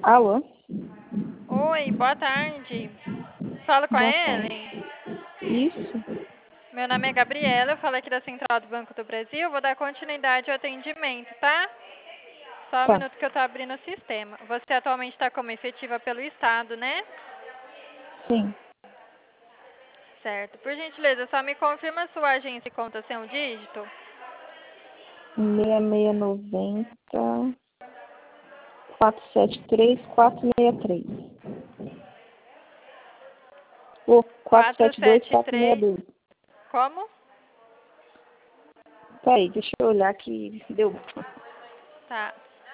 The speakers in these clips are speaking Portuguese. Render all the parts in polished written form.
Alô? Oi, boa tarde. Fala com a Boa tarde. Ellen. Isso? Meu nome é Gabriela, eu falo aqui da Central do Banco do Brasil. Vou dar continuidade ao atendimento, tá? Só um Tá. minuto que eu tô abrindo o sistema. Você atualmente está como efetiva pelo Estado, né? Sim. Certo. Por gentileza, só me confirma a sua agência e conta sem um dígito. 6690 473 463. Ou 472 473. 462. Como? Peraí, deixa eu olhar que deu. Tá.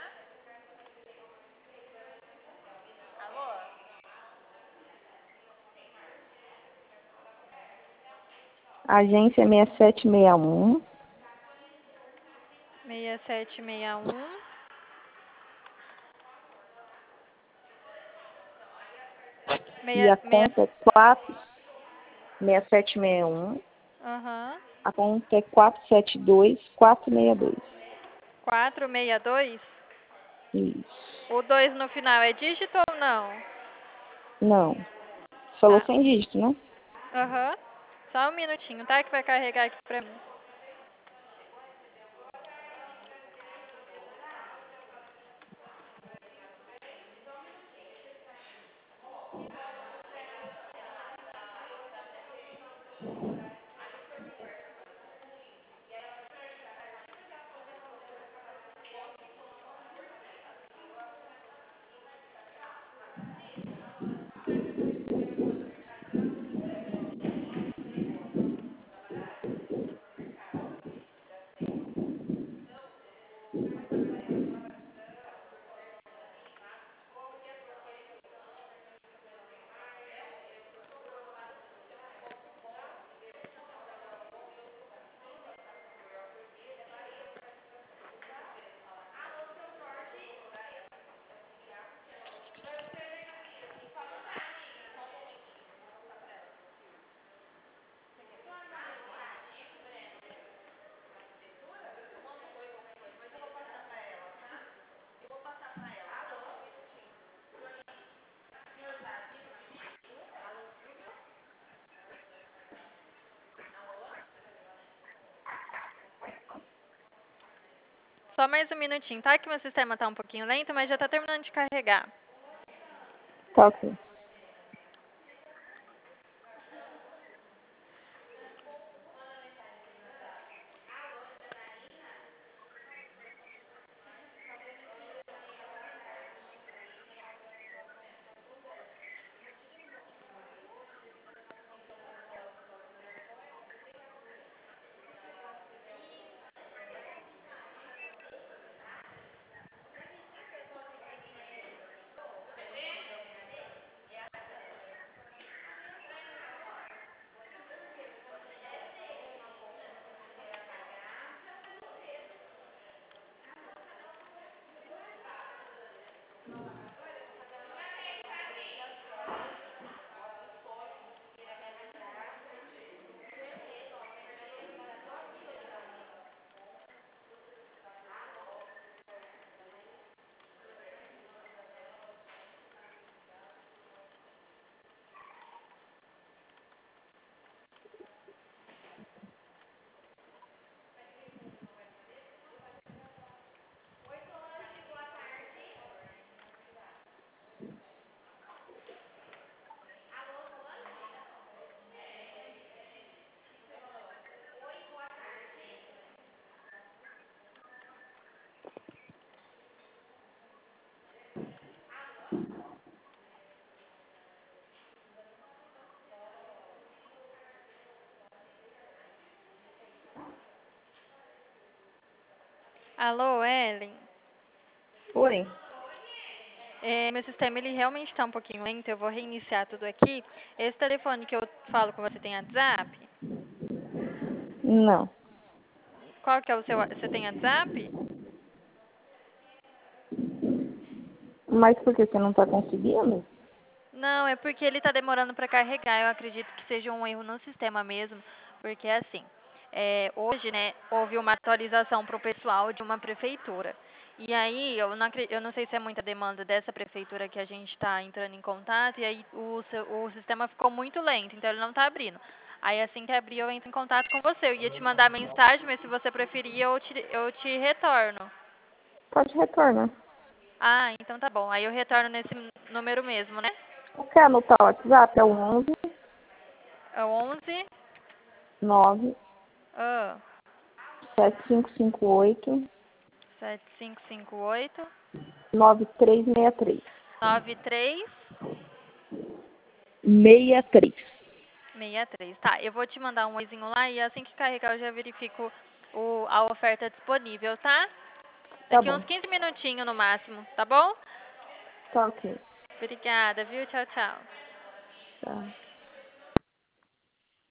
Agência 6761. 6761. E a Meia... conta é 6761. Aham. A conta é 472 462. 462. Isso. O 2 no final é dígito ou não? Não. Falou Tá. sem dígito, né? Aham. Só um minutinho, tá? Que vai carregar aqui pra mim. Só mais um minutinho, tá? Que meu sistema tá um pouquinho lento, mas já tá terminando de carregar. Tá ok. Alô, Ellen? Oi. Meu sistema ele realmente tá um pouquinho lento, eu vou reiniciar tudo aqui. Esse telefone que eu falo com você tem WhatsApp? Não. Qual que é o seu? Você tem WhatsApp? Mas por que você não tá conseguindo? Não, é porque ele tá demorando para carregar. Eu acredito que seja um erro no sistema mesmo, porque assim, hoje, né, houve uma atualização para o pessoal de uma prefeitura. E aí, eu não sei se é muita demanda dessa prefeitura que a gente está entrando em contato, e aí o sistema ficou muito lento, então ele não está abrindo. Aí assim que abrir, eu entro em contato com você. Eu ia te mandar mensagem, mas se você preferir, eu te retorno. Pode retornar. Ah, então tá bom. Aí eu retorno nesse número mesmo, né? Quer anotar o WhatsApp? É o 11 É o 11 9 ah, 7558 7558 9363. 93 63. 63. Tá, eu vou te mandar um oizinho lá e assim que carregar eu já verifico a oferta disponível, tá? Tá Daqui bom. uns 15 minutinhos no máximo, tá bom? Tá ok. Obrigada, viu? Tchau, tchau. Tá.